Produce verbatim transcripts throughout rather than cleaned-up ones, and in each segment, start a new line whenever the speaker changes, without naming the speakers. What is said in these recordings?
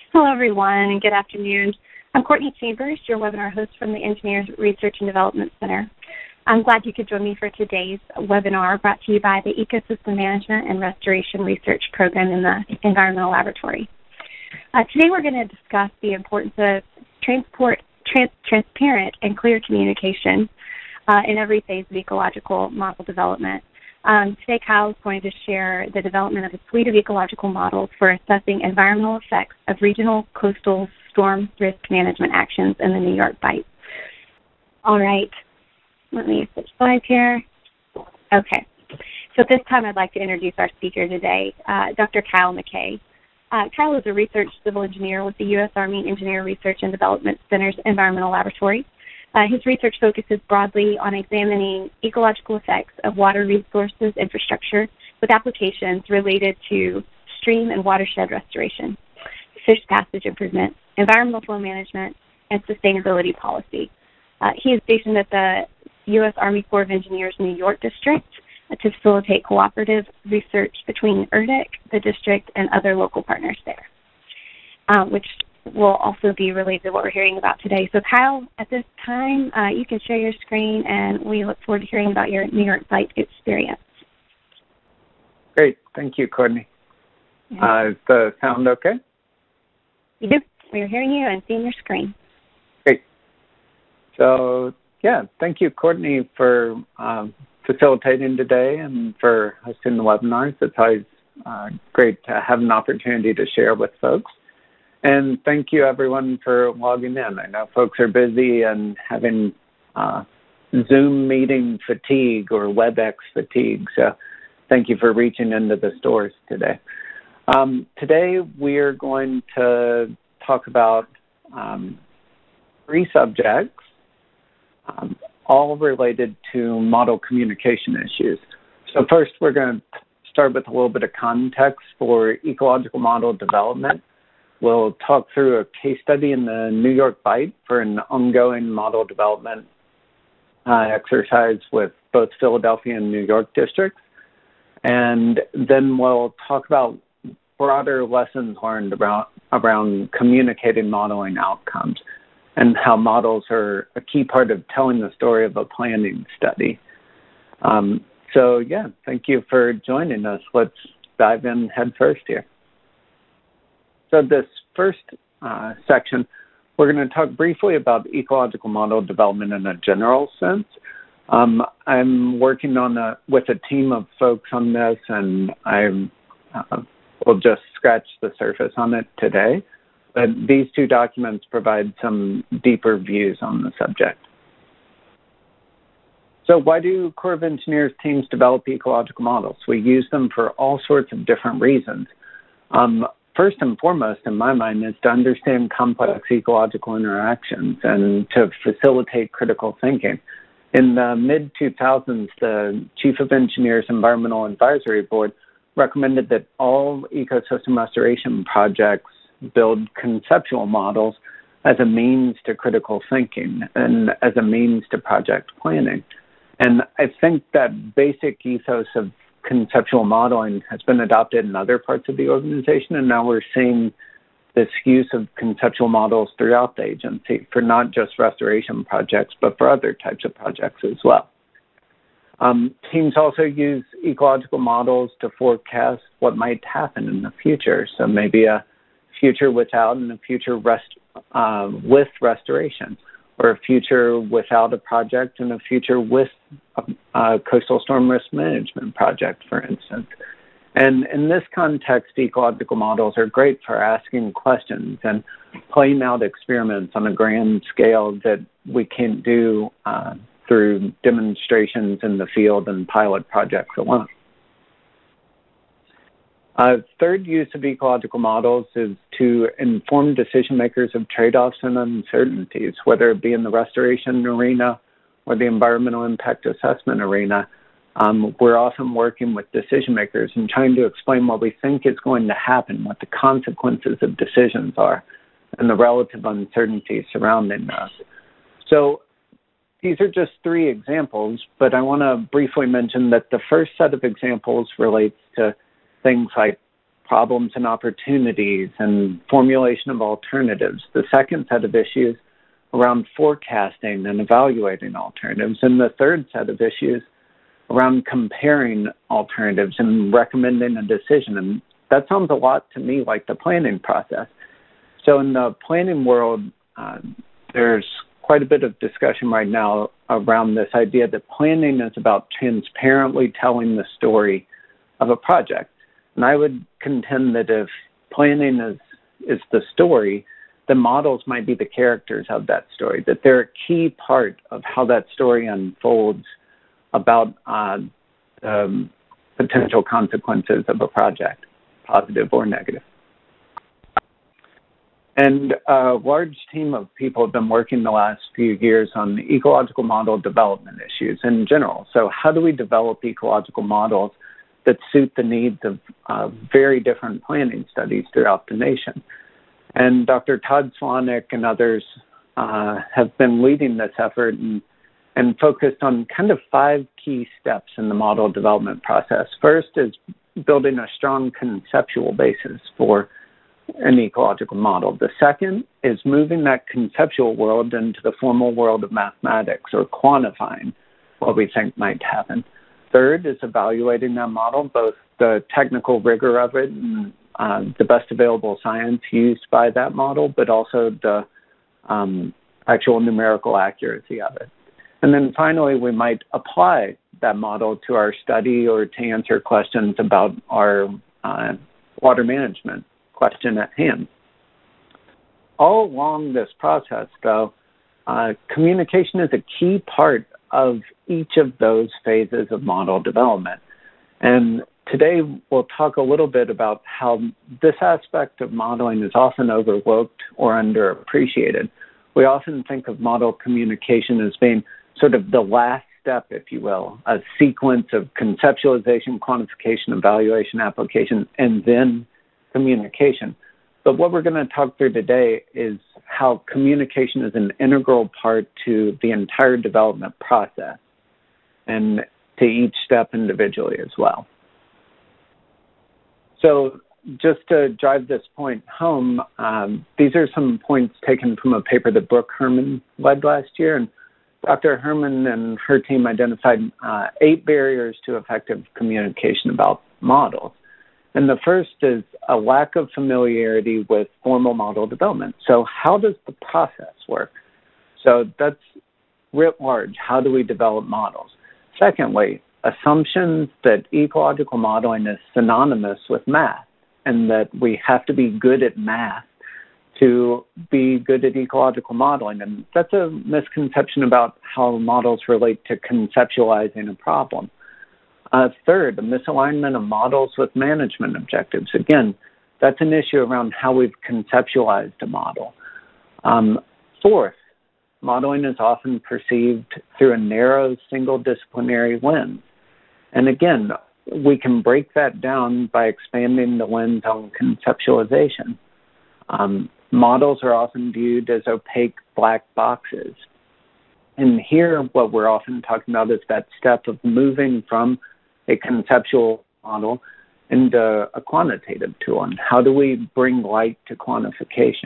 Hello, everyone, and good afternoon. I'm Courtney Chambers, your webinar host from the Engineers Research and Development Center. I'm glad you could join me for today's webinar brought to you by the Ecosystem Management and Restoration Research Program in the Environmental Laboratory. Uh, today we're going to discuss the importance of transport, trans transparent and clear communication uh, in every phase of ecological model development. Um, today, Kyle is going to share the development of a suite of ecological models for assessing environmental effects of regional coastal storm risk management actions in the New York Bight. All right, let me switch slides here. Okay, so at this time I'd like to introduce our speaker today, uh, Doctor Kyle McKay. Uh, Kyle is a research civil engineer with the U S Army Engineer Research and Development Center's Environmental Laboratory. Uh, his research focuses broadly on examining ecological effects of water resources infrastructure with applications related to stream and watershed restoration, fish passage improvement, environmental flow management, and sustainability policy. Uh, he is stationed at the U S Army Corps of Engineers New York District uh, to facilitate cooperative research between E R D C, the district, and other local partners there, uh, which will also be related to what we're hearing about today. So Kyle, at this time, uh, you can share your screen, and we look forward to hearing about your New York Bight experience.
Great. Thank you, Courtney. Yeah. Uh, is the sound okay?
You do. We're hearing you and seeing your screen.
Great. So, yeah, thank you, Courtney, for um, facilitating today and for hosting the webinars. It's always uh, great to have an opportunity to share with folks. And thank you, everyone, for logging in. I know folks are busy and having uh, Zoom meeting fatigue or WebEx fatigue, so thank you for reaching into the stores today. Um, today, we're going to talk about um, three subjects, um, all related to model communication issues. So first, we're going to start with a little bit of context for ecological model development. We'll talk through a case study in the New York Bight for an ongoing model development uh, exercise with both Philadelphia and New York districts. And then we'll talk about broader lessons learned around, around communicating modeling outcomes and how models are a key part of telling the story of a planning study. Um, so, yeah, thank you for joining us. Let's dive in head first here. So this first uh, section, we're going to talk briefly about ecological model development in a general sense. Um, I'm working on a, with a team of folks on this, and I uh, will just scratch the surface on it today. But these two documents provide some deeper views on the subject. So why do Corps of Engineers teams develop ecological models? We use them for all sorts of different reasons. Um, First and foremost, in my mind, is to understand complex ecological interactions and to facilitate critical thinking. In the mid two thousands, the Chief of Engineers Environmental Advisory Board recommended that all ecosystem restoration projects build conceptual models as a means to critical thinking and as a means to project planning. And I think that basic ethos of conceptual modeling has been adopted in other parts of the organization, and now we're seeing this use of conceptual models throughout the agency for not just restoration projects, but for other types of projects as well. Um, teams also use ecological models to forecast what might happen in the future, so maybe a future without and a future rest, uh, with restoration, or a future without a project and a future with a, a coastal storm risk management project, for instance. And in this context, ecological models are great for asking questions and playing out experiments on a grand scale that we can't do uh, through demonstrations in the field and pilot projects alone. Uh, third use of ecological models is to inform decision makers of trade-offs and uncertainties, whether it be in the restoration arena or the environmental impact assessment arena. Um, we're often working with decision makers and trying to explain what we think is going to happen, what the consequences of decisions are, and the relative uncertainty surrounding those. So these are just three examples, but I want to briefly mention that the first set of examples relates to things like problems and opportunities and formulation of alternatives. The second set of issues around forecasting and evaluating alternatives. And the third set of issues around comparing alternatives and recommending a decision. And that sounds a lot to me like the planning process. So in the planning world, uh, there's quite a bit of discussion right now around this idea that planning is about transparently telling the story of a project. And I would contend that if planning is, is the story, the models might be the characters of that story, that they're a key part of how that story unfolds about uh, um, potential consequences of a project, positive or negative. And a large team of people have been working the last few years on ecological model development issues in general. So how do we develop ecological models that suit the needs of uh, very different planning studies throughout the nation? And Doctor Todd Slonick and others uh, have been leading this effort and, and focused on kind of five key steps in the model development process. First is building a strong conceptual basis for an ecological model. The second is moving that conceptual world into the formal world of mathematics, or quantifying what we think might happen. Third is evaluating that model, both the technical rigor of it and uh, the best available science used by that model, but also the um, actual numerical accuracy of it. And then finally, we might apply that model to our study or to answer questions about our uh, water management question at hand. All along this process, though, uh, communication is a key part of each of those phases of model development. And today we'll talk a little bit about how this aspect of modeling is often overlooked or underappreciated. We often think of model communication as being sort of the last step, if you will, a sequence of conceptualization, quantification, evaluation, application, and then communication. But what we're going to talk through today is how communication is an integral part to the entire development process and to each step individually as well. So just to drive this point home, um, these are some points taken from a paper that Brooke Herman led last year. And Doctor Herman and her team identified uh, eight barriers to effective communication about models. And the first is a lack of familiarity with formal model development. So how does the process work? So that's writ large. How do we develop models? Secondly, assumptions that ecological modeling is synonymous with math and that we have to be good at math to be good at ecological modeling. And that's a misconception about how models relate to conceptualizing a problem. Uh, third, a misalignment of models with management objectives. Again, that's an issue around how we've conceptualized a model. Um, fourth, modeling is often perceived through a narrow, single-disciplinary lens. And again, we can break that down by expanding the lens on conceptualization. Um, models are often viewed as opaque black boxes. And here, what we're often talking about is that step of moving from a conceptual model into a quantitative tool. And how do we bring light to quantification?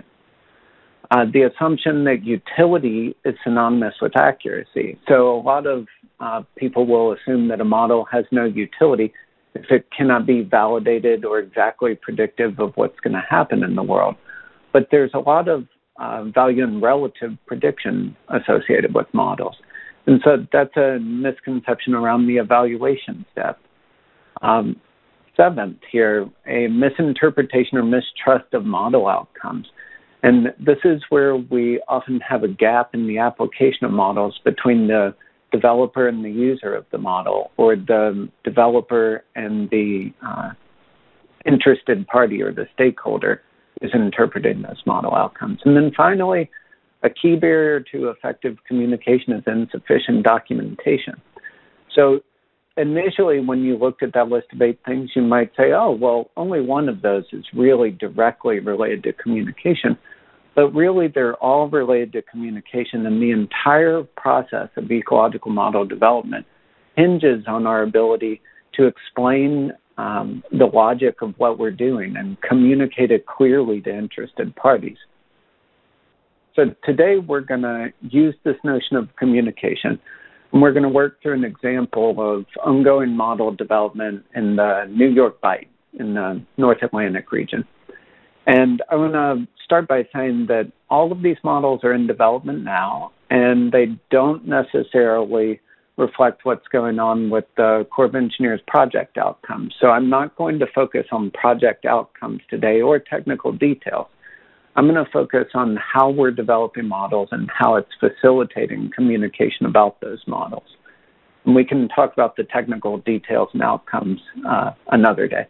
Uh, the assumption that utility is synonymous with accuracy. So a lot of uh, people will assume that a model has no utility if it cannot be validated or exactly predictive of what's going to happen in the world. But there's a lot of uh, value and relative prediction associated with models. And so that's a misconception around the evaluation step. Um, seventh here, a misinterpretation or mistrust of model outcomes. And this is where we often have a gap in the application of models between the developer and the user of the model, or the developer and the uh, interested party or the stakeholder is interpreting those model outcomes. And then finally, a key barrier to effective communication is insufficient documentation. So initially, when you looked at that list of eight things, you might say, oh, well, only one of those is really directly related to communication. But really, they're all related to communication, and the entire process of ecological model development hinges on our ability to explain um, the logic of what we're doing and communicate it clearly to interested parties. So today we're going to use this notion of communication, and we're going to work through an example of ongoing model development in the New York Bight in the North Atlantic region. And I want to start by saying that all of these models are in development now, and they don't necessarily reflect what's going on with the Corps of Engineers project outcomes. So I'm not going to focus on project outcomes today or technical details. I'm going to focus on how we're developing models and how it's facilitating communication about those models. And we can talk about the technical details and outcomes uh, another day.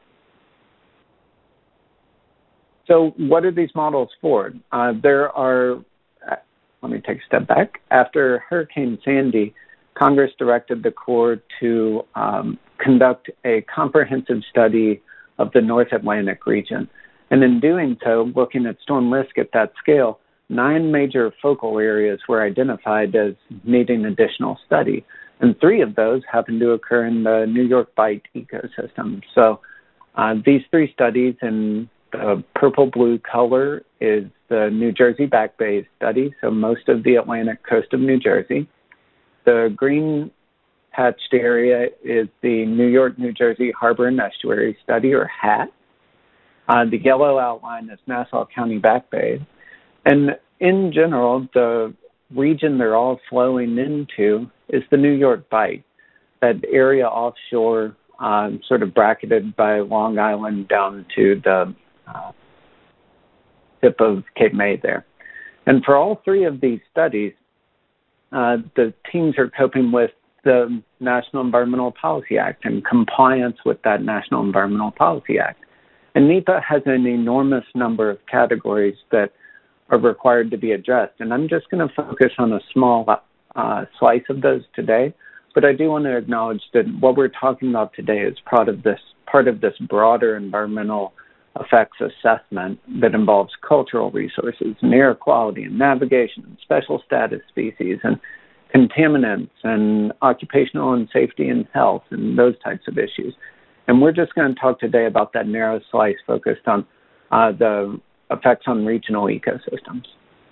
So what are these models for? Uh, there are, let me take a step back. After Hurricane Sandy, Congress directed the Corps to um, conduct a comprehensive study of the North Atlantic region. And in doing so, looking at storm risk at that scale, nine major focal areas were identified as needing additional study. And three of those happen to occur in the New York Bight ecosystem. So uh, these three studies in the purple-blue color is the New Jersey Back Bay study, so most of the Atlantic coast of New Jersey. The green hatched area is the New York, New Jersey Harbor and Estuary Study, or HAT. Uh, the yellow outline is Nassau County Back Bay. And in general, the region they're all flowing into is the New York Bight, that area offshore, um, sort of bracketed by Long Island down to the uh, tip of Cape May there. And for all three of these studies, uh, the teams are coping with the National Environmental Policy Act and compliance with that National Environmental Policy Act. And NEPA has an enormous number of categories that are required to be addressed. And I'm just going to focus on a small uh, slice of those today. But I do want to acknowledge that what we're talking about today is part of this, part of this broader environmental effects assessment that involves cultural resources and air quality and navigation and special status species and contaminants and occupational and safety and health and those types of issues. And we're just going to talk today about that narrow slice focused on uh, the effects on regional ecosystems.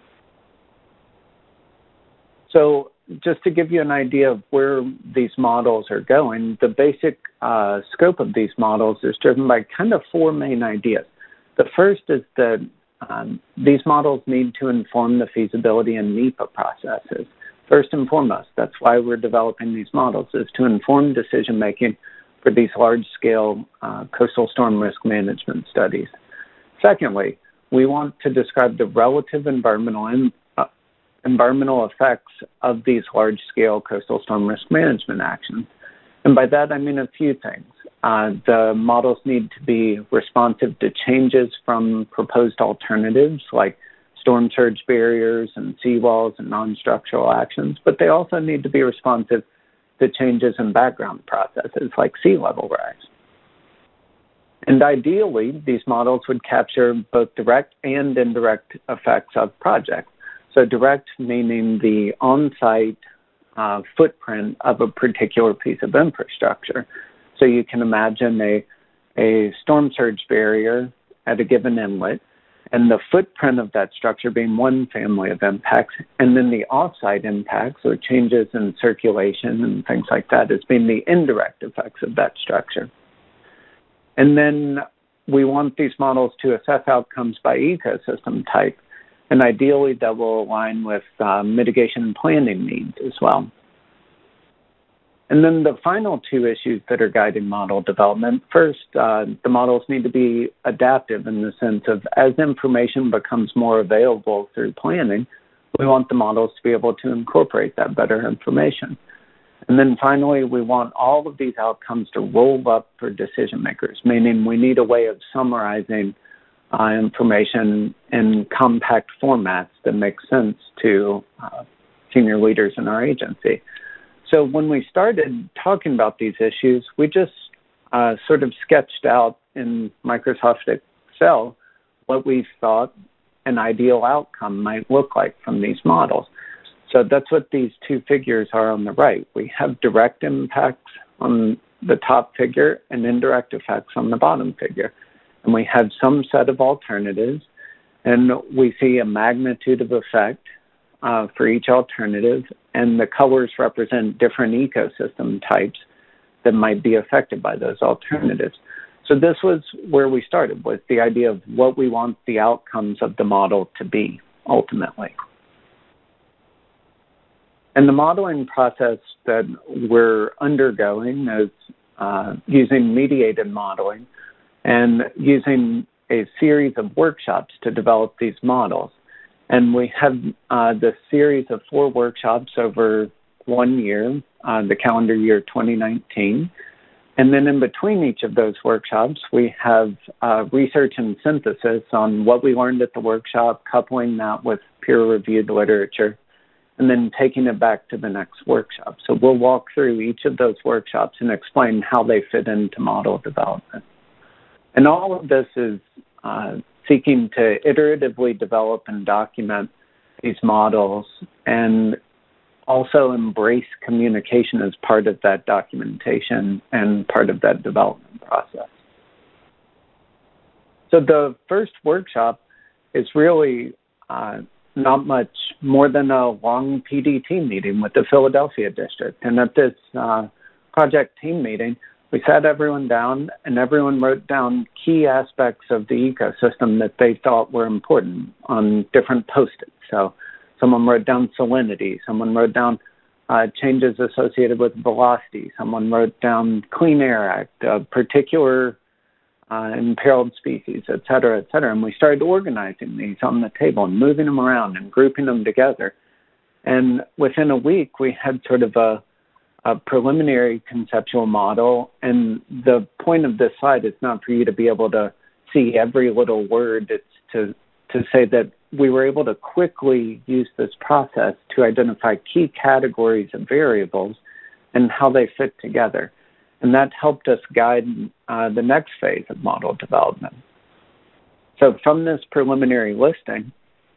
So just to give you an idea of where these models are going, the basic uh, scope of these models is driven by kind of four main ideas. The first is that um, these models need to inform the feasibility and NEPA processes. First and foremost, that's why we're developing these models, is to inform decision-making for these large-scale uh, coastal storm risk management studies. Secondly, we want to describe the relative environmental in, uh, environmental effects of these large-scale coastal storm risk management actions. And by that, I mean a few things. Uh, the models need to be responsive to changes from proposed alternatives like storm surge barriers and seawalls and non-structural actions, but they also need to be responsive to changes in background processes like sea level rise. And ideally, these models would capture both direct and indirect effects of projects. So direct meaning the on-site uh, footprint of a particular piece of infrastructure. So you can imagine a, a storm surge barrier at a given inlet, and the footprint of that structure being one family of impacts, and then the off-site impacts, or changes in circulation and things like that, as being the indirect effects of that structure. And then we want these models to assess outcomes by ecosystem type, and ideally that will align with uh, mitigation and planning needs as well. And then the final two issues that are guiding model development. First, uh, the models need to be adaptive in the sense of as information becomes more available through planning, we want the models to be able to incorporate that better information. And then finally, we want all of these outcomes to roll up for decision makers, meaning we need a way of summarizing uh, information in compact formats that make sense to uh, senior leaders in our agency. So when we started talking about these issues, we just uh, sort of sketched out in Microsoft Excel what we thought an ideal outcome might look like from these models. So that's what these two figures are on the right. We have direct impacts on the top figure and indirect effects on the bottom figure. And we have some set of alternatives, and we see a magnitude of effect uh, for each alternative, and the colors represent different ecosystem types that might be affected by those alternatives. So this was where we started, with the idea of what we want the outcomes of the model to be, ultimately. And the modeling process that we're undergoing is uh, using mediated modeling and using a series of workshops to develop these models. And we have uh, this series of four workshops over one year, uh, the calendar year twenty nineteen. And then in between each of those workshops, we have uh, research and synthesis on what we learned at the workshop, coupling that with peer-reviewed literature, and then taking it back to the next workshop. So we'll walk through each of those workshops and explain how they fit into model development. And all of this is uh, seeking to iteratively develop and document these models, and also embrace communication as part of that documentation and part of that development process. So the first workshop is really uh, not much more than a long P D T meeting with the Philadelphia district. And at this uh, project team meeting, we sat everyone down and everyone wrote down key aspects of the ecosystem that they thought were important on different post-its. So someone wrote down salinity, someone wrote down uh, changes associated with velocity, someone wrote down Clean Air Act, a particular uh, imperiled species, et cetera, et cetera. And we started organizing these on the table and moving them around and grouping them together. And within a week, we had sort of a, a preliminary conceptual model. And the point of this slide is not for you to be able to see every little word. It's to, to say that we were able to quickly use this process to identify key categories of variables and how they fit together. And that helped us guide uh, the next phase of model development. So from this preliminary listing,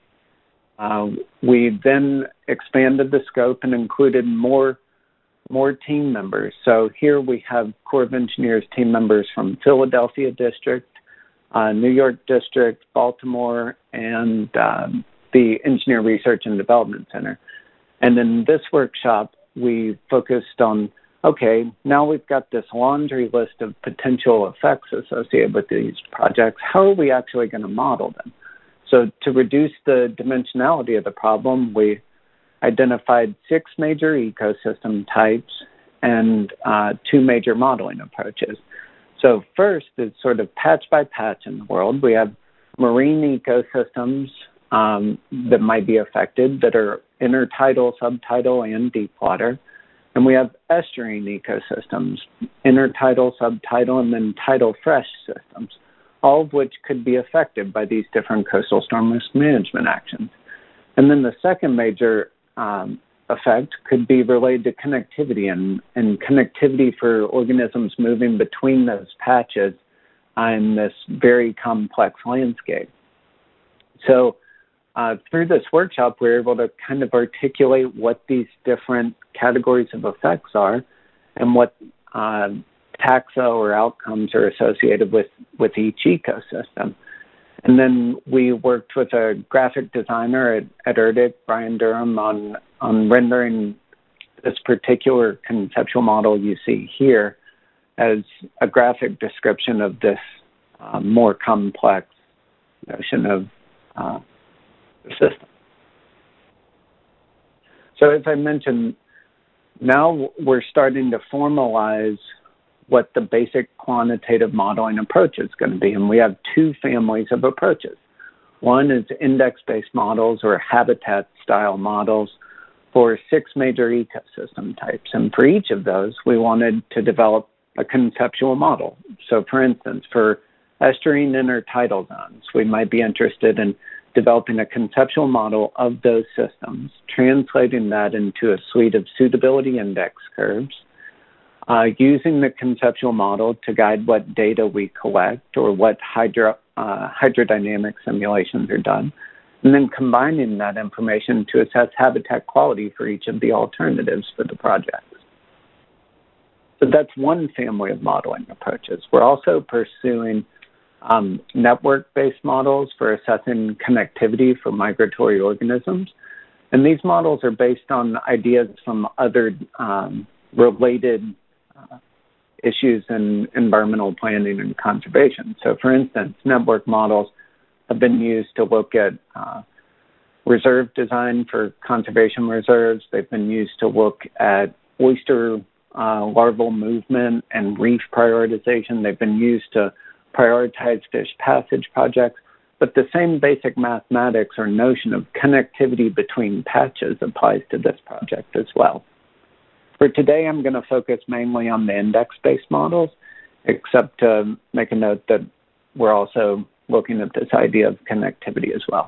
uh, we then expanded the scope and included more, more team members. So here we have Corps of Engineers team members from Philadelphia District, Uh, New York District, Baltimore, and um, the Engineer Research and Development Center. And in this workshop, we focused on, okay, now we've got this laundry list of potential effects associated with these projects. How are we actually going to model them? So to reduce the dimensionality of the problem, we identified six major ecosystem types and uh, two major modeling approaches. So first is sort of patch by patch in the world. We have marine ecosystems um, that might be affected that are intertidal, subtidal, and deep water. And we have estuarine ecosystems, intertidal, subtidal, and then tidal fresh systems, all of which could be affected by these different coastal storm risk management actions. And then the second major um, effect could be related to connectivity and, and connectivity for organisms moving between those patches in this very complex landscape. So uh, through this workshop, we were able to kind of articulate what these different categories of effects are and what uh, taxa or outcomes are associated with, with each ecosystem. And then we worked with a graphic designer at, at ERDIC, Brian Durham, on, on rendering this particular conceptual model you see here as a graphic description of this uh, more complex notion of uh, the system. So as I mentioned, now we're starting to formalize what the basic quantitative modeling approach is going to be. And we have two families of approaches. One is index-based models or habitat-style models for six major ecosystem types. And for each of those, we wanted to develop a conceptual model. So for instance, for estuarine intertidal zones, we might be interested in developing a conceptual model of those systems, translating that into a suite of suitability index curves, Uh, using the conceptual model to guide what data we collect or what hydro, uh, hydrodynamic simulations are done, and then combining that information to assess habitat quality for each of the alternatives for the project. So that's one family of modeling approaches. We're also pursuing um, network-based models for assessing connectivity for migratory organisms. And these models are based on ideas from other um, related uh, issues in environmental planning and conservation. So for instance, network models have been used to look at uh, reserve design for conservation reserves. They've been used to look at oyster uh, larval movement and reef prioritization. They've been used to prioritize fish passage projects. But the same basic mathematics or notion of connectivity between patches applies to this project as well. For today, I'm going to focus mainly on the index-based models, except to make a note that we're also looking at this idea of connectivity as well.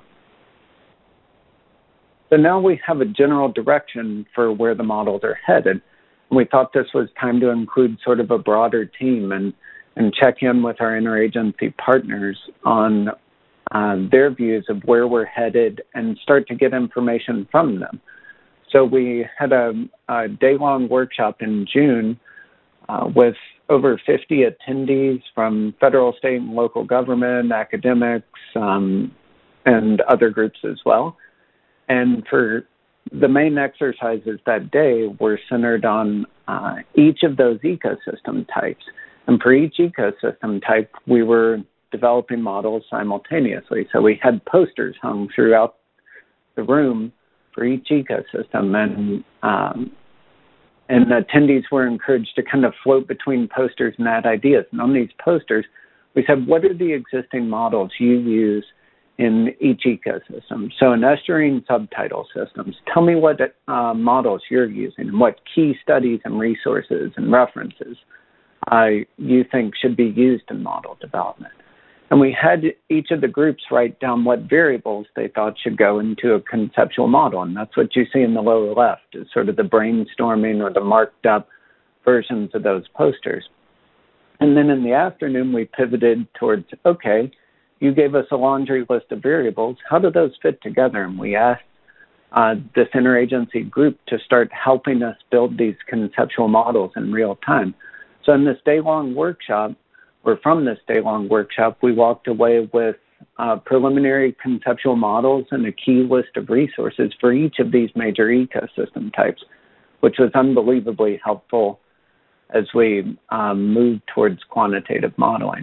So now we have a general direction for where the models are headed. We thought this was time to include sort of a broader team and, and check in with our interagency partners on uh, their views of where we're headed and start to get information from them. So we had a, a day-long workshop in June uh, with over fifty attendees from federal, state, and local government, academics, um, and other groups as well. And for the main exercises that day were centered on uh, each of those ecosystem types. And for each ecosystem type, we were developing models simultaneously. So we had posters hung throughout the room for each ecosystem, and um, and attendees were encouraged to kind of float between posters and add ideas. And on these posters, we said, what are the existing models you use in each ecosystem? So in estuarine subtidal systems, tell me what uh, models you're using and what key studies and resources and references uh, you think should be used in model development. And we had each of the groups write down what variables they thought should go into a conceptual model. And that's what you see in the lower left, is sort of the brainstorming or the marked up versions of those posters. And then in the afternoon, we pivoted towards, okay, you gave us a laundry list of variables. How do those fit together? And we asked uh, this interagency group to start helping us build these conceptual models in real time. So in this day-long workshop, or from this day-long workshop, we walked away with uh, preliminary conceptual models and a key list of resources for each of these major ecosystem types, which was unbelievably helpful as we um, moved towards quantitative modeling.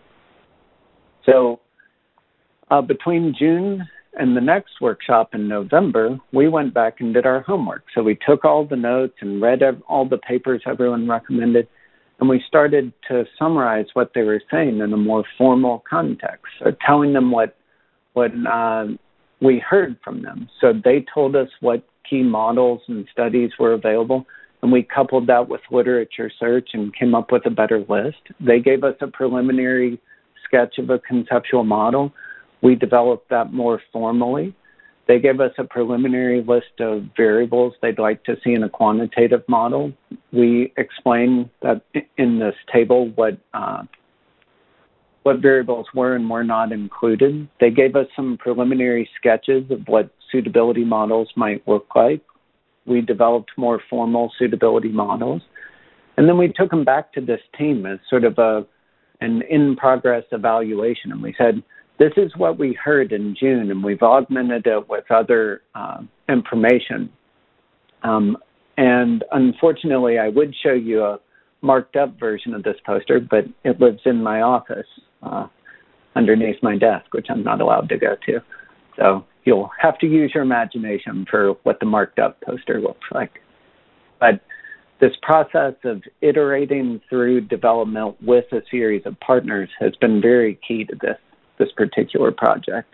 So uh, between June and the next workshop in November, we went back and did our homework. So we took all the notes and read all the papers everyone recommended, and we started to summarize what they were saying in a more formal context, so telling them what, what uh, we heard from them. So they told us what key models and studies were available, and we coupled that with literature search and came up with a better list. They gave us a preliminary sketch of a conceptual model. We developed that more formally. They gave us a preliminary list of variables they'd like to see in a quantitative model. We explained that in this table what uh, what variables were and were not included. They gave us some preliminary sketches of what suitability models might look like. We developed more formal suitability models. And then we took them back to this team as sort of a an in-progress evaluation. And we said, this is what we heard in June, and we've augmented it with other uh, information. Um, and unfortunately, I would show you a marked up version of this poster, but it lives in my office uh, underneath my desk, which I'm not allowed to go to. So you'll have to use your imagination for what the marked up poster looks like. But this process of iterating through development with a series of partners has been very key to this, this particular project.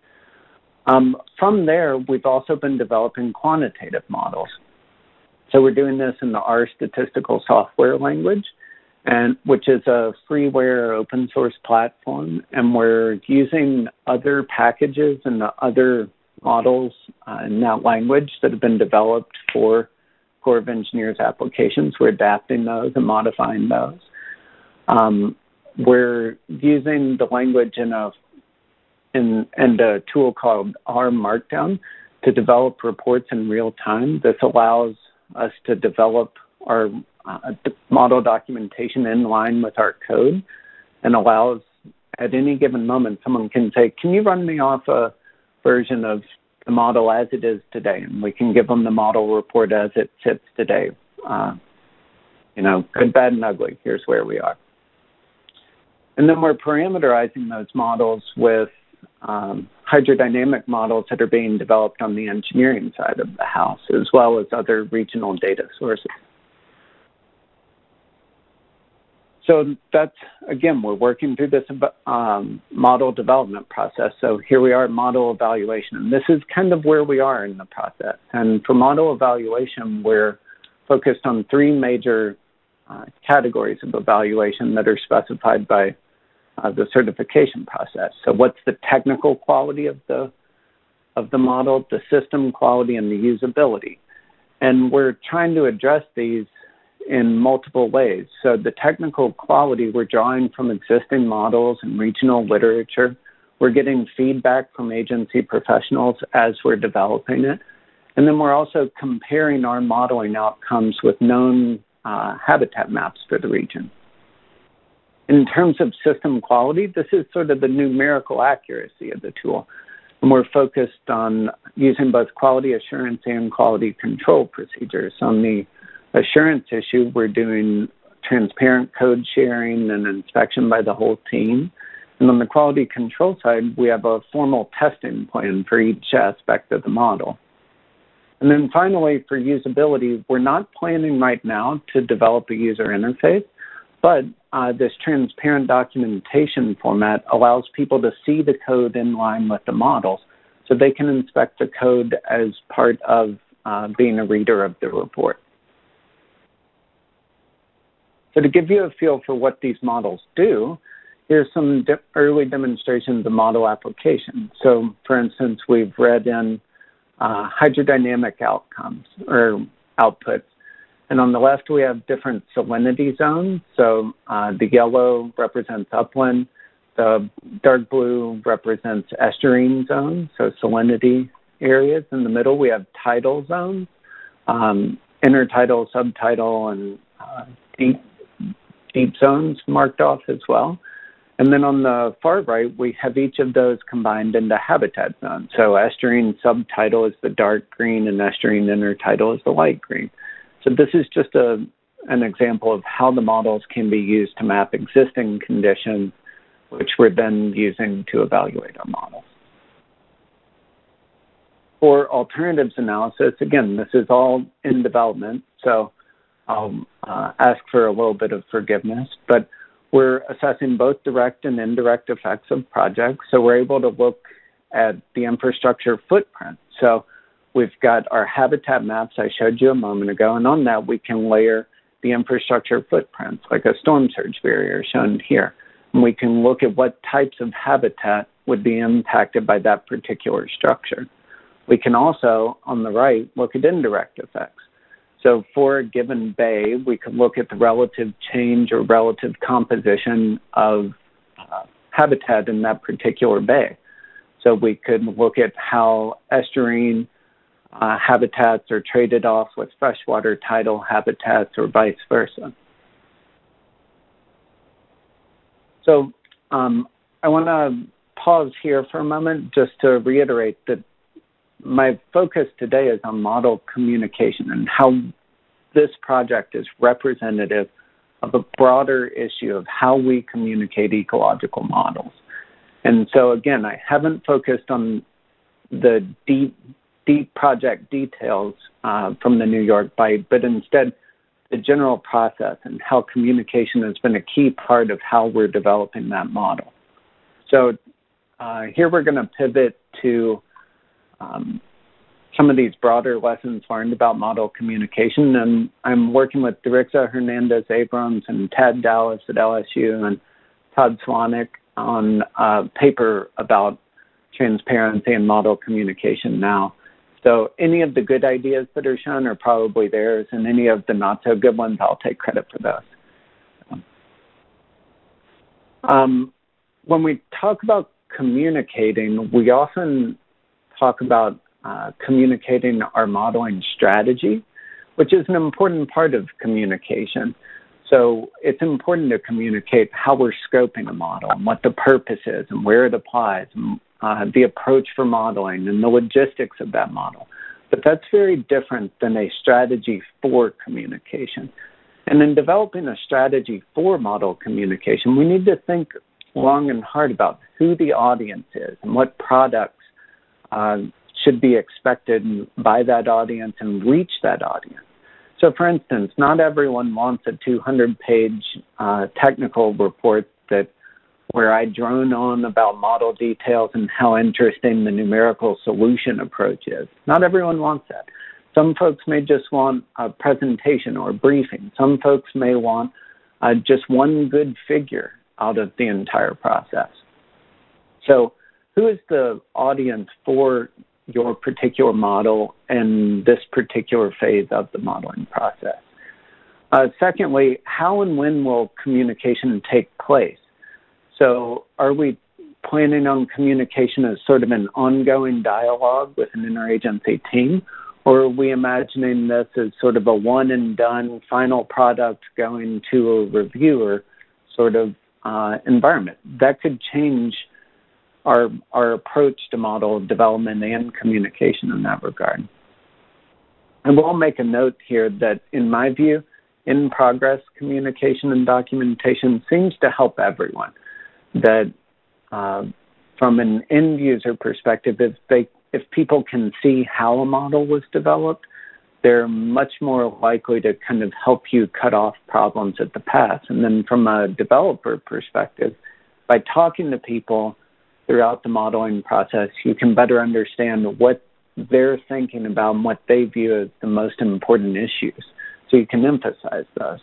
Um, from there, we've also been developing quantitative models. So we're doing this in the R statistical software language, and which is a freeware open source platform, and we're using other packages and the other models uh, in that language that have been developed for Corps of Engineers applications. We're adapting those and modifying those. Um, we're using the language in a in and a tool called R Markdown to develop reports in real time. This allows us to develop our uh, model documentation in line with our code and allows at any given moment, someone can say, can you run me off a version of the model as it is today? And we can give them the model report as it sits today. Uh, you know, good, bad, and ugly. Here's where we are. And then we're parameterizing those models with um, hydrodynamic models that are being developed on the engineering side of the house, as well as other regional data sources. So that's, again, we're working through this um, model development process. So here we are, model evaluation. And this is kind of where we are in the process. And for model evaluation, we're focused on three major uh, categories of evaluation that are specified by uh, the certification process. So what's the technical quality of the, of the model, the system quality, and the usability? And we're trying to address these in multiple ways. So the technical quality, we're drawing from existing models and regional literature. We're getting feedback from agency professionals as we're developing it. And then we're also comparing our modeling outcomes with known uh, habitat maps for the region. In terms of system quality, this is sort of the numerical accuracy of the tool. And we're focused on using both quality assurance and quality control procedures. On the assurance issue, we're doing transparent code sharing and inspection by the whole team. And on the quality control side, we have a formal testing plan for each aspect of the model. And then finally, for usability, we're not planning right now to develop a user interface, but uh, this transparent documentation format allows people to see the code in line with the models, so they can inspect the code as part of uh, being a reader of the report. So to give you a feel for what these models do, here's some de- early demonstrations of model application. So for instance, we've read in uh, hydrodynamic outcomes or outputs. And on the left, we have different salinity zones. So uh, the yellow represents upland. The dark blue represents estuarine zones, so salinity areas. In the middle, we have tidal zones, um, intertidal, subtidal, and uh, deep deep zones marked off as well. And then on the far right, we have each of those combined into habitat zones. So estuarine subtidal is the dark green and estuarine intertidal is the light green. So this is just a, an example of how the models can be used to map existing conditions, which we're then using to evaluate our models. For alternatives analysis, again, this is all in development, so I'll uh, ask for a little bit of forgiveness, but we're assessing both direct and indirect effects of projects. So we're able to look at the infrastructure footprint. So we've got our habitat maps I showed you a moment ago, and on that we can layer the infrastructure footprints, like a storm surge barrier shown here. And we can look at what types of habitat would be impacted by that particular structure. We can also, on the right, look at indirect effects. So for a given bay, we could look at the relative change or relative composition of uh, habitat in that particular bay. So we could look at how estuarine uh, habitats are traded off with freshwater tidal habitats or vice versa. So um, I want to pause here for a moment just to reiterate that my focus today is on model communication and how this project is representative of a broader issue of how we communicate ecological models. And so again, I haven't focused on the deep, deep project details uh, from the New York Bight, but instead the general process and how communication has been a key part of how we're developing that model. So uh, here we're going to pivot to um, some of these broader lessons learned about model communication. And I'm working with Derixa Hernandez-Abrams and Tad Dallas at L S U and Todd Swanek on a paper about transparency and model communication now. So any of the good ideas that are shown are probably theirs, and any of the not so good ones, I'll take credit for those. Um, when we talk about communicating, we often talk about uh, communicating our modeling strategy, which is an important part of communication. So it's important to communicate how we're scoping a model and what the purpose is and where it applies, and uh, the approach for modeling and the logistics of that model. But that's very different than a strategy for communication. And in developing a strategy for model communication, we need to think long and hard about who the audience is and what products uh, should be expected by that audience and reach that audience. So, for instance, not everyone wants a two hundred page uh, technical report that where I drone on about model details and how interesting the numerical solution approach is. Not everyone wants that. Some folks may just want a presentation or a briefing. Some folks may want uh, just one good figure out of the entire process. So, who is the audience for your particular model and this particular phase of the modeling process? Uh, secondly, how and when will communication take place? So are we planning on communication as sort of an ongoing dialogue with an interagency team, or are we imagining this as sort of a one and done final product going to a reviewer sort of uh, environment? That could change Our, our approach to model development and communication in that regard. And we'll make a note here that, in my view, in-progress communication and documentation seems to help everyone. That uh, from an end-user perspective, if, they, if people can see how a model was developed, they're much more likely to kind of help you cut off problems at the pass. And then from a developer perspective, by talking to people throughout the modeling process, you can better understand what they're thinking about and what they view as the most important issues, so you can emphasize those.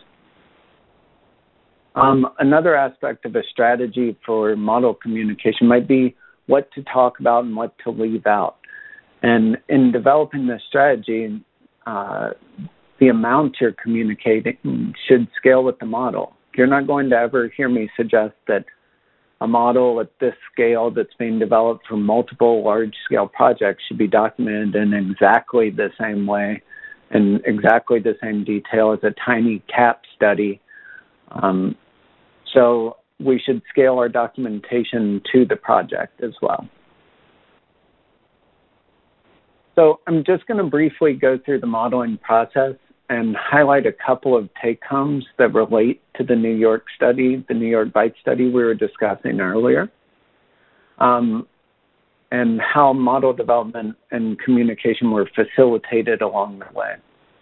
Um, another aspect of a strategy for model communication might be what to talk about and what to leave out. And in developing this strategy, uh, the amount you're communicating should scale with the model. You're not going to ever hear me suggest that a model at this scale that's being developed for multiple large-scale projects should be documented in exactly the same way and exactly the same detail as a tiny C A P study. Um, so we should scale our documentation to the project as well. So I'm just going to briefly go through the modeling process and highlight a couple of take-homes that relate to the New York study, the New York BITE study we were discussing earlier, um, and how model development and communication were facilitated along the way.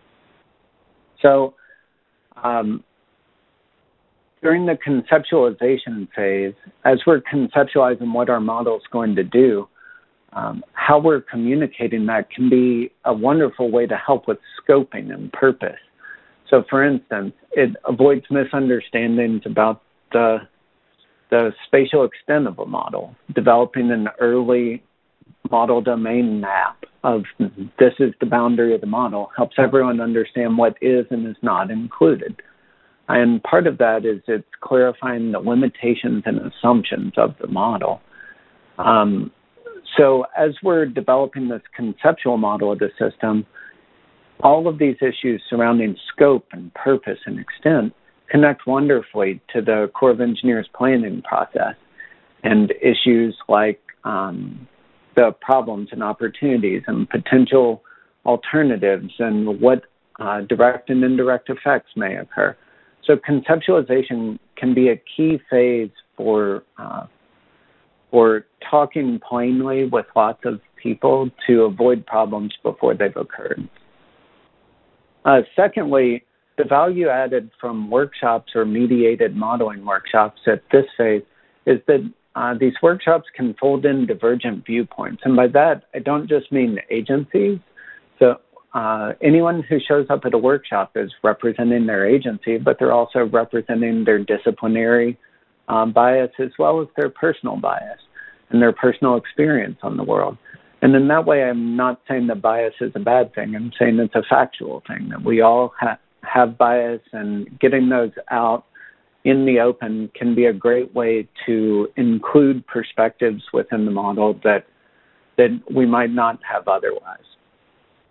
So um, during the conceptualization phase, as we're conceptualizing what our model is going to do, Um, how we're communicating that can be a wonderful way to help with scoping and purpose. So, for instance, it avoids misunderstandings about the, the spatial extent of a model. Developing an early model domain map of this is the boundary of the model helps everyone understand what is and is not included. And part of that is it's clarifying the limitations and assumptions of the model. Um, So as we're developing this conceptual model of the system, all of these issues surrounding scope and purpose and extent connect wonderfully to the Corps of Engineers planning process and issues like um, the problems and opportunities and potential alternatives and what uh, direct and indirect effects may occur. So conceptualization can be a key phase for uh, or talking plainly with lots of people to avoid problems before they've occurred. Uh, secondly, the value added from workshops or mediated modeling workshops at this phase is that uh, these workshops can fold in divergent viewpoints. And by that, I don't just mean agencies. So uh, anyone who shows up at a workshop is representing their agency, but they're also representing their disciplinary um, bias as well as their personal bias and their personal experience on the world. And in that way, I'm not saying that bias is a bad thing. I'm saying it's a factual thing, that we all ha- have bias, and getting those out in the open can be a great way to include perspectives within the model that that we might not have otherwise.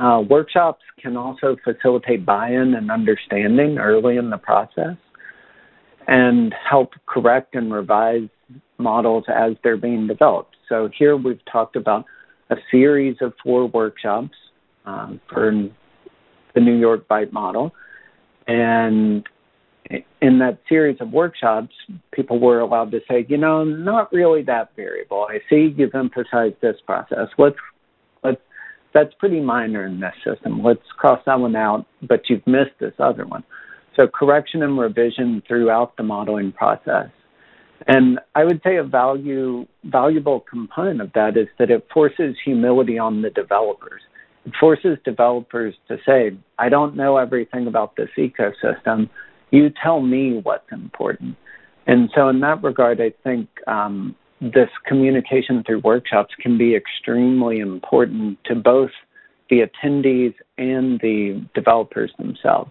Uh, workshops can also facilitate buy-in and understanding early in the process and help correct and revise models as they're being developed. So here we've talked about a series of four workshops um, for the New York BITE model. And in that series of workshops, people were allowed to say, you know, not really that variable. I see you've emphasized this process. Let's, let's, that's pretty minor in this system. Let's cross that one out, but you've missed this other one. So correction and revision throughout the modeling process. And I would say a value, valuable component of that is that it forces humility on the developers. It forces developers to say, I don't know everything about this ecosystem. You tell me what's important. And so in that regard, I think um, this communication through workshops can be extremely important to both the attendees and the developers themselves.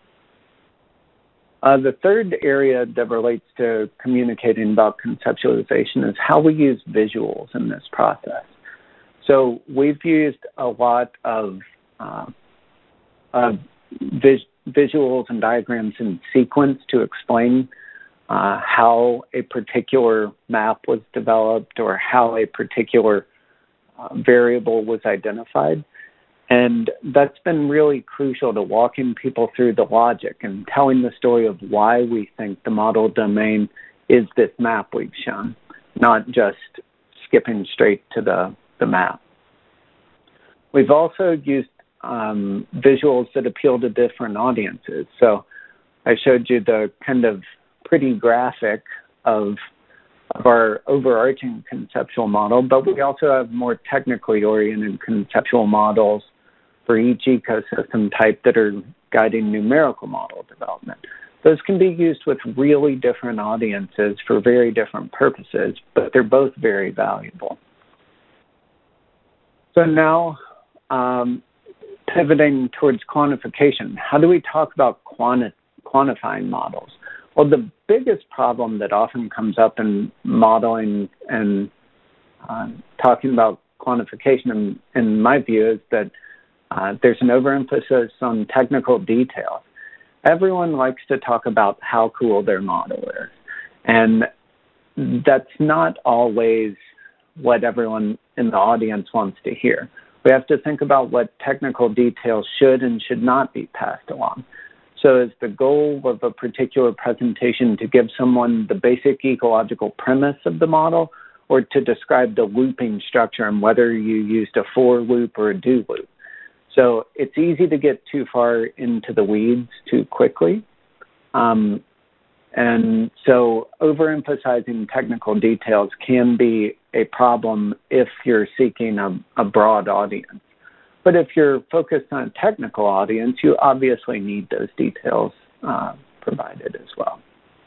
Uh, the third area that relates to communicating about conceptualization is how we use visuals in this process. So we've used a lot of, uh, of vis visuals and diagrams in sequence to explain uh, how a particular map was developed or how a particular uh, variable was identified. And that's been really crucial to walking people through the logic and telling the story of why we think the model domain is this map we've shown, not just skipping straight to the, the map. We've also used um, visuals that appeal to different audiences. So I showed you the kind of pretty graphic of, of our overarching conceptual model, but we also have more technically oriented conceptual models for each ecosystem type that are guiding numerical model development. Those can be used with really different audiences for very different purposes, but they're both very valuable. So now, um, pivoting towards quantification, how do we talk about quanti quantifying models? Well, the biggest problem that often comes up in modeling and uh, talking about quantification, in, in my view, is that Uh, there's an overemphasis on technical details. Everyone likes to talk about how cool their model is. And that's not always what everyone in the audience wants to hear. We have to think about what technical details should and should not be passed along. So is the goal of a particular presentation to give someone the basic ecological premise of the model, or to describe the looping structure and whether you used a for loop or a do loop? So it's easy to get too far into the weeds too quickly. Um, and so overemphasizing technical details can be a problem if you're seeking a, a broad audience. But if you're focused on a technical audience, you obviously need those details uh, provided as well.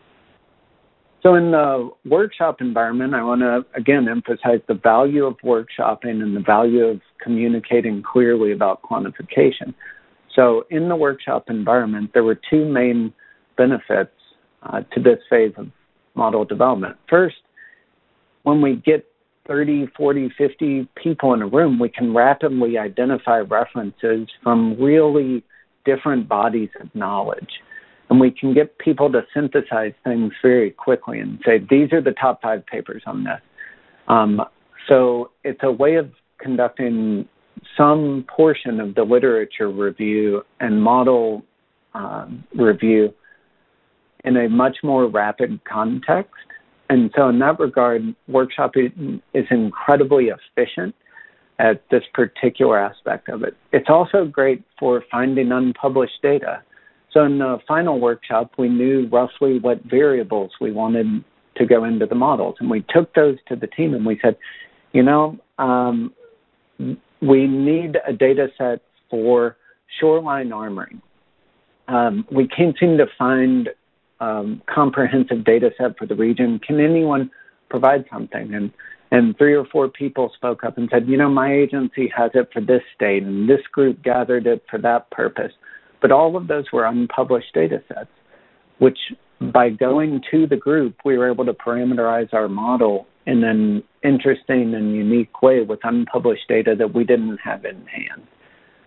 So in the workshop environment, I want to, again, emphasize the value of workshopping and the value of communicating clearly about quantification. So in the workshop environment, there were two main benefits uh, to this phase of model development. First, when we get thirty, forty, fifty people in a room, we can rapidly identify references from really different bodies of knowledge. And we can get people to synthesize things very quickly and say, these are the top five papers on this. Um, so it's a way of conducting some portion of the literature review and model um, review in a much more rapid context. And so in that regard, workshop is incredibly efficient at this particular aspect of it. It's also great for finding unpublished data. So in the final workshop, we knew roughly what variables we wanted to go into the models. And we took those to the team and we said, you know, um, we need a data set for shoreline armoring. Um, we can't seem to find um, comprehensive data set for the region. Can anyone provide something? And, and three or four people spoke up and said, you know, my agency has it for this state, and this group gathered it for that purpose. But all of those were unpublished data sets, which by going to the group, we were able to parameterize our model in an interesting and unique way with unpublished data that we didn't have in hand.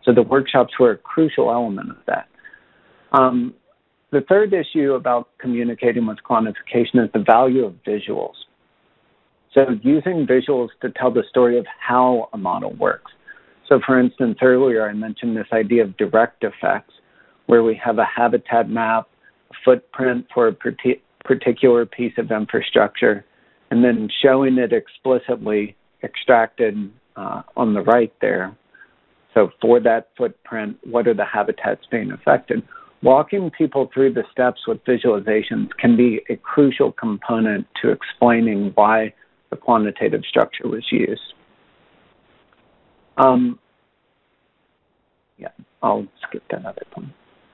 So the workshops were a crucial element of that. Um, the third issue about communicating with quantification is the value of visuals. So using visuals to tell the story of how a model works. So for instance, earlier I mentioned this idea of direct effects, where we have a habitat map, a footprint for a particular piece of infrastructure, and then showing it explicitly extracted uh, on the right there. So for that footprint, what are the habitats being affected? Walking people through the steps with visualizations can be a crucial component to explaining why the quantitative structure was used. Um, yeah, I'll skip that other point.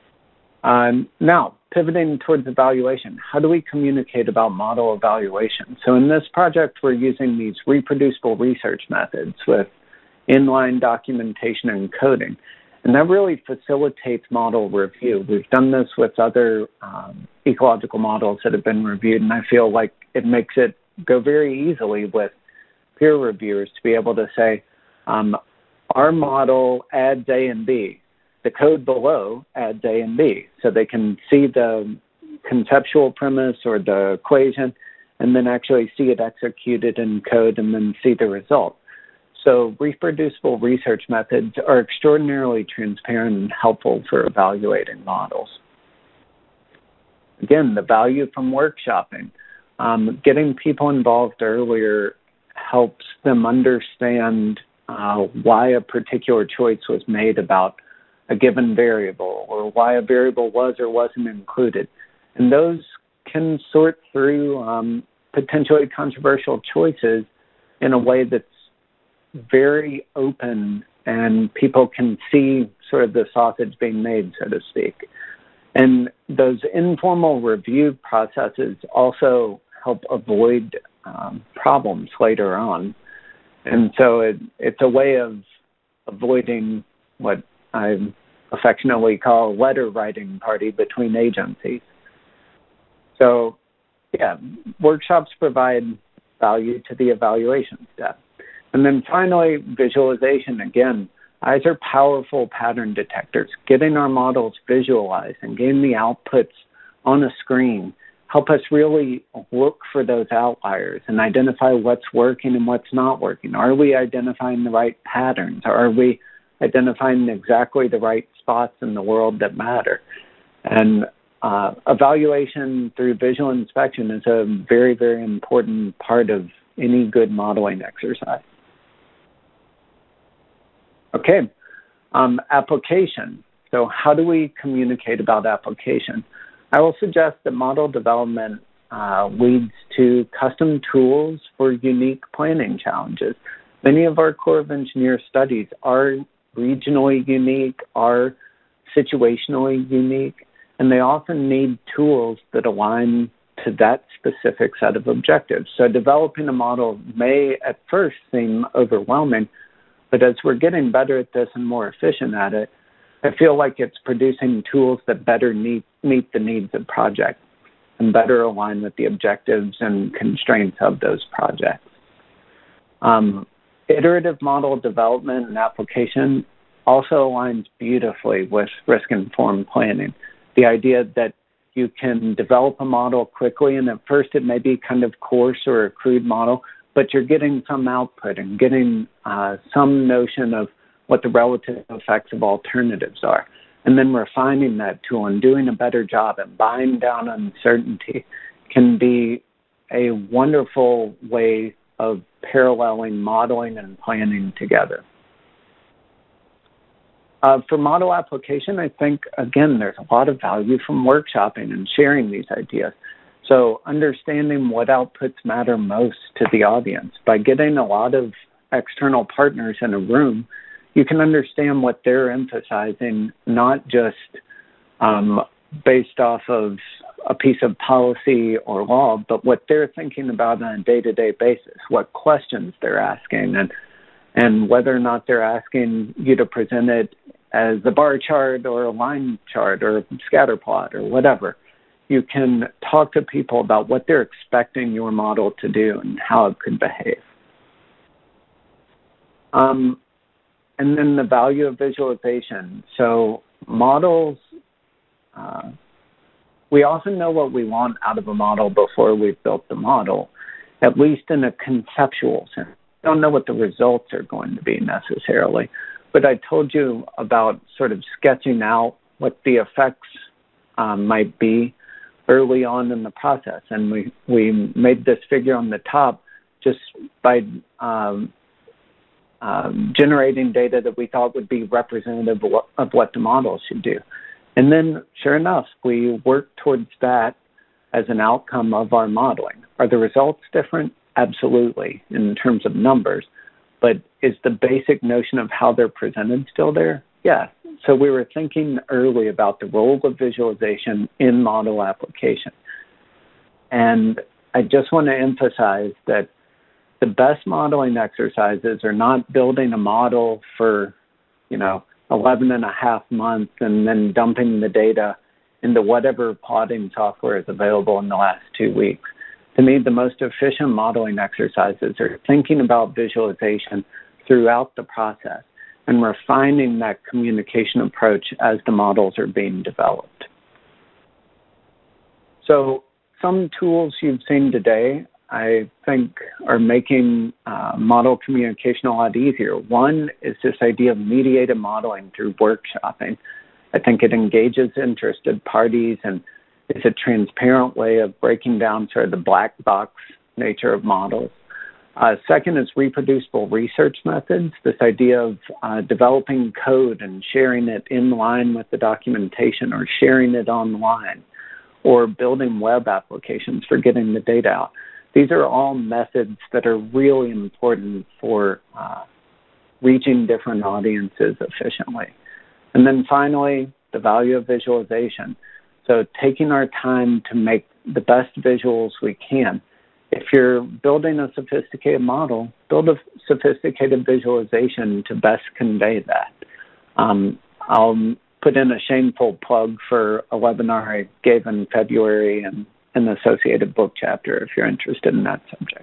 Um, now, pivoting towards evaluation, how do we communicate about model evaluation? So in this project, we're using these reproducible research methods with inline documentation and coding. And that really facilitates model review. We've done this with other um, ecological models that have been reviewed, and I feel like it makes it go very easily with peer reviewers to be able to say, um, our model adds A and B. The code below adds A and B. So they can see the conceptual premise or the equation and then actually see it executed in code and then see the result. So reproducible research methods are extraordinarily transparent and helpful for evaluating models. Again, the value from workshopping. Um, getting people involved earlier helps them understand uh, why a particular choice was made about a given variable or why a variable was or wasn't included. And those can sort through um, potentially controversial choices in a way that's very open and people can see sort of the sausage being made, so to speak. And those informal review processes also help avoid um, problems later on. And so it, it's a way of avoiding what I affectionately call a letter writing party between agencies. So yeah, workshops provide value to the evaluation step. And then finally, visualization. Again, eyes are powerful pattern detectors. Getting our models visualized and getting the outputs on a screen help us really look for those outliers and identify what's working and what's not working. Are we identifying the right patterns? Are we identifying exactly the right spots in the world that matter? And uh, evaluation through visual inspection is a very, very important part of any good modeling exercise. Okay, um, application. So how do we communicate about application? I will suggest that model development uh, leads to custom tools for unique planning challenges. Many of our Corps of Engineers studies are regionally unique, are situationally unique, and they often need tools that align to that specific set of objectives. So developing a model may at first seem overwhelming, but as we're getting better at this and more efficient at it, I feel like it's producing tools that better meet, meet the needs of projects and better align with the objectives and constraints of those projects. Um, iterative model development and application also aligns beautifully with risk-informed planning. The idea that you can develop a model quickly, and at first it may be kind of coarse or a crude model, but you're getting some output and getting uh, some notion of what the relative effects of alternatives are. And then refining that tool and doing a better job and buying down uncertainty can be a wonderful way of paralleling modeling and planning together. Uh, for model application, I think, again, there's a lot of value from workshopping and sharing these ideas. So understanding what outputs matter most to the audience. By getting a lot of external partners in a room, you can understand what they're emphasizing, not just um, based off of a piece of policy or law, but what they're thinking about on a day-to-day basis, what questions they're asking, and and whether or not they're asking you to present it as a bar chart or a line chart or a scatter plot or whatever. You can talk to people about what they're expecting your model to do and how it could behave. Um, and then the value of visualization. So models, uh, we often know what we want out of a model before we've built the model, at least in a conceptual sense. We don't know what the results are going to be necessarily, but I told you about sort of sketching out what the effects um, might be early on in the process. And we, we made this figure on the top just by um, um, generating data that we thought would be representative of what, of what the model should do. And then, sure enough, we worked towards that as an outcome of our modeling. Are the results different? Absolutely, in terms of numbers. But is the basic notion of how they're presented still there? Yeah. So we were thinking early about the role of visualization in model application. And I just want to emphasize that the best modeling exercises are not building a model for, you know, eleven and a half months and then dumping the data into whatever plotting software is available in the last two weeks. To me, the most efficient modeling exercises are thinking about visualization throughout the process and refining that communication approach as the models are being developed. So some tools you've seen today, I think, are making uh, model communication a lot easier. One is this idea of mediated modeling through workshopping. I think it engages interested parties and is a transparent way of breaking down sort of the black box nature of models. Uh, second is reproducible research methods, this idea of uh, developing code and sharing it in line with the documentation or sharing it online or building web applications for getting the data out. These are all methods that are really important for uh, reaching different audiences efficiently. And then finally, the value of visualization. So taking our time to make the best visuals we can. If you're building a sophisticated model, build a sophisticated visualization to best convey that. Um, I'll put in a shameful plug for a webinar I gave in February and an associated book chapter if you're interested in that subject.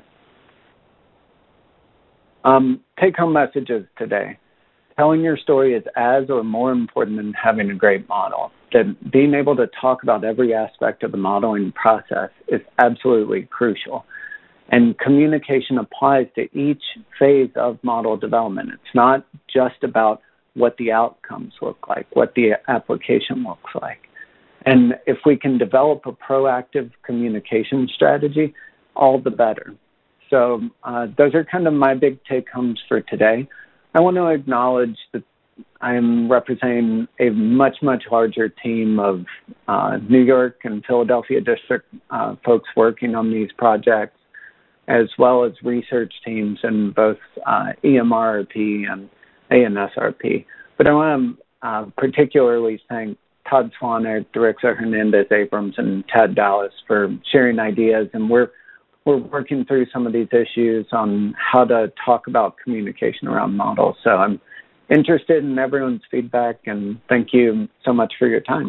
Um, take-home messages today. Telling your story is as or more important than having a great model. That being able to talk about every aspect of the modeling process is absolutely crucial. And communication applies to each phase of model development. It's not just about what the outcomes look like, what the application looks like. And if we can develop a proactive communication strategy, all the better. So uh, those are kind of my big take-homes for today. I want to acknowledge that I'm representing a much, much larger team of uh, New York and Philadelphia district uh, folks working on these projects, as well as research teams in both uh, E M R R P and A N S R P. But I want to uh, particularly thank Todd Swanek, Derixa Hernandez-Abrams, and Tad Dallas for sharing ideas. And we're we're working through some of these issues on how to talk about communication around models. So I'm interested in everyone's feedback, and thank you so much for your time.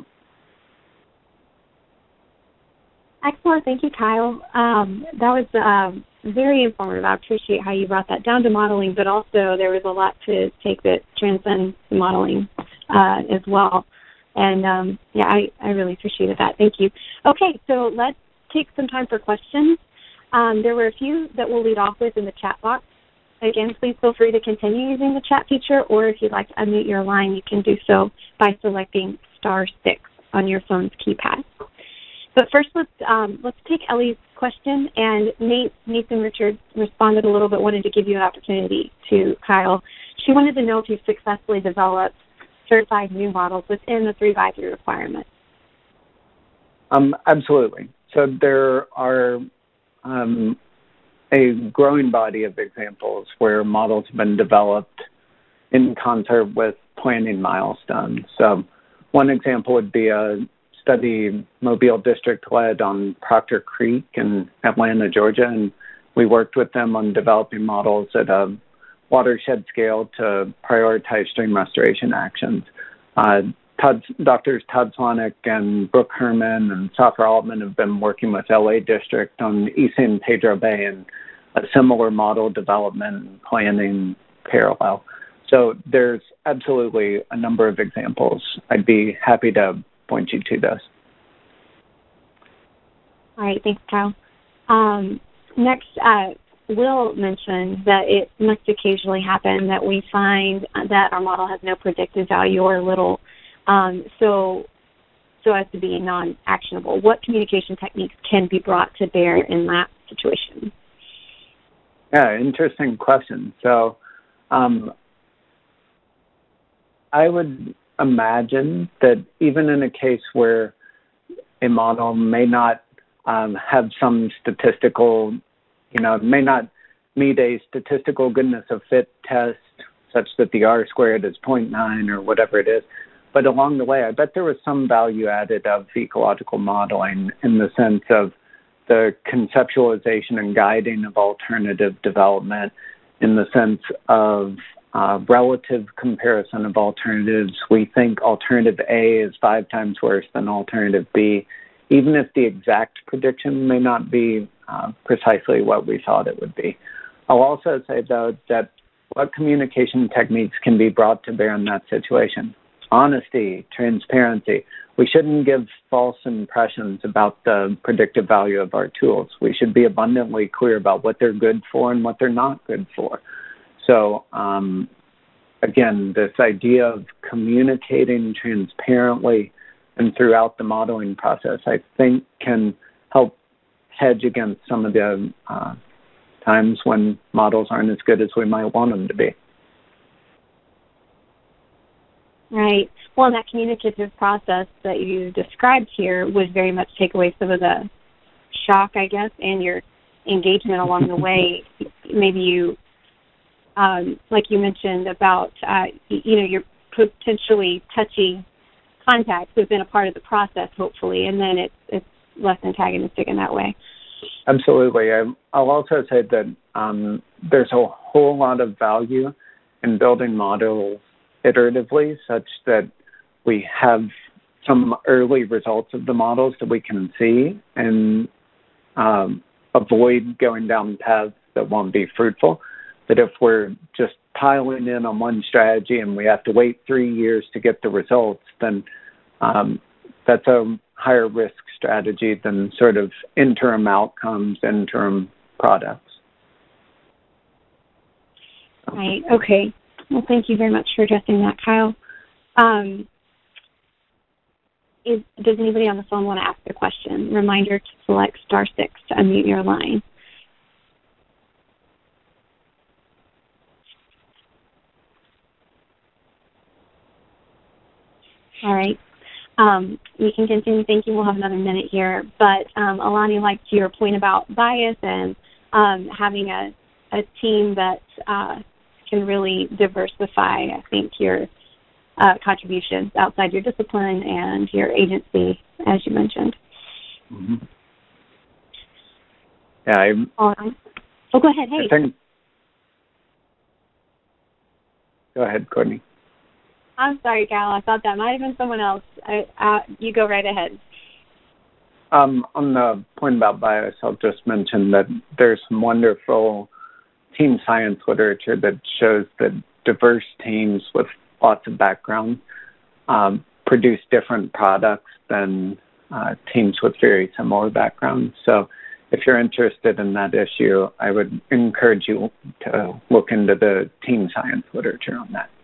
Excellent. Thank you, Kyle. Um, that was uh, very informative. I appreciate how you brought that down to modeling, but also there was a lot to take that transcends modeling uh, as well. And, um, yeah, I, I really appreciated that. Thank you. Okay, so let's take some time for questions. Um, there were a few that we'll lead off with in the chat box. Again, please feel free to continue using the chat feature, or if you'd like to unmute your line, you can do so by selecting star six on your phone's keypad. But first, let's um, let's take Ellie's question, and Nate, Nathan Richards responded a little bit, wanted to give you an opportunity to, Kyle. She wanted to know if you've successfully developed certified new models within the three by three requirement.
Um, absolutely. So there are um, a growing body of examples where models have been developed in concert with planning milestones. So one example would be a study Mobile District led on Proctor Creek in Atlanta, Georgia, and we worked with them on developing models at a watershed scale to prioritize stream restoration actions. Uh, Todd, Doctors Todd Swanek and Brooke Herman and Safra Altman have been working with L A District on East San Pedro Bay and a similar model development and planning parallel. So there's absolutely a number of examples. I'd be happy to point you to those.
All right, thanks, Kyle. Um, next, uh, Will mentioned that it must occasionally happen that we find that our model has no predictive value or little, um, so so as to be non-actionable. What communication techniques can be brought to bear in that situation?
Yeah, interesting question. So um, I would imagine that even in a case where a model may not um, have some statistical, you know, may not meet a statistical goodness of fit test such that the R squared is zero point nine or whatever it is, but along the way, I bet there was some value added of ecological modeling in the sense of the conceptualization and guiding of alternative development, in the sense of uh, relative comparison of alternatives. We think alternative A is five times worse than alternative B, even if the exact prediction may not be uh, precisely what we thought it would be. I'll also say, though, that what communication techniques can be brought to bear in that situation? Honesty, transparency. We shouldn't give false impressions about the predictive value of our tools. We should be abundantly clear about what they're good for and what they're not good for. So, um, again, this idea of communicating transparently and throughout the modeling process, I think, can help hedge against some of the uh, times when models aren't as good as we might want them to be.
Right. Well, that communicative process that you described here would very much take away some of the shock, I guess, and your engagement along the way. Maybe you, um, like you mentioned about, uh, you know, your potentially touchy contacts have been a part of the process, hopefully, and then it's, it's less antagonistic in that way.
Absolutely. I, I'll also say that um, there's a whole lot of value in building models iteratively, such that we have some early results of the models that we can see and um, avoid going down paths that won't be fruitful. But if we're just piling in on one strategy and we have to wait three years to get the results, then um, that's a higher risk strategy than sort of interim outcomes, interim products.
Right. Okay. Well, thank you very much for addressing that, Kyle. Um, is, does anybody on the phone want to ask a question? Reminder to select star six to unmute your line. All right. Um, we can continue thinking. We'll have another minute here. But um, Alani, like to your point about bias and um, having a, a team that uh, can really diversify, I think, your uh, contributions outside your discipline and your agency, as you mentioned.
Mm-hmm. Yeah. I,
All right. Oh, go ahead. Hey.
I think, go ahead, Courtney.
I'm sorry, Cal. I thought that might have been someone else. I, uh, you go right ahead.
Um, on the point about bias, I'll just mention that there's some wonderful team science literature that shows that diverse teams with lots of background um, produce different products than uh, teams with very similar backgrounds. So if you're interested in that issue, I would encourage you to look into the team science literature on that.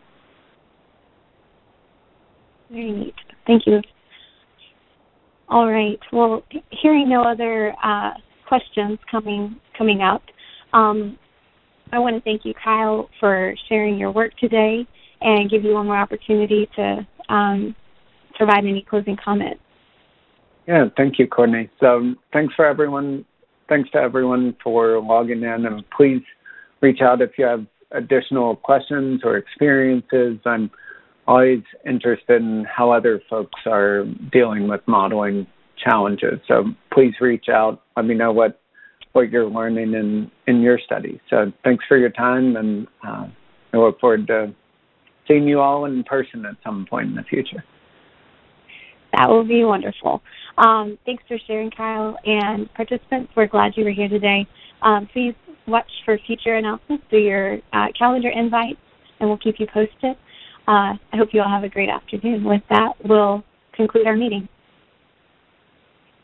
Very neat. Thank you. All right. Well, hearing no other uh, questions coming coming up, um, I want to thank you, Kyle, for sharing your work today and give you one more opportunity to um, provide any closing comments.
Yeah, thank you, Courtney. So thanks for everyone. Thanks to everyone for logging in, and please reach out if you have additional questions or experiences. I'm always interested in how other folks are dealing with modeling challenges. So please reach out. Let me know what, what you're learning in, in your study. So thanks for your time, and uh, I look forward to seeing you all in person at some point in the future.
That will be wonderful. Um, thanks for sharing, Kyle. And participants, we're glad you were here today. Um, please watch for future announcements through your uh, calendar invites, and we'll keep you posted. Uh, I hope you all have a great afternoon. With that, we'll conclude our meeting.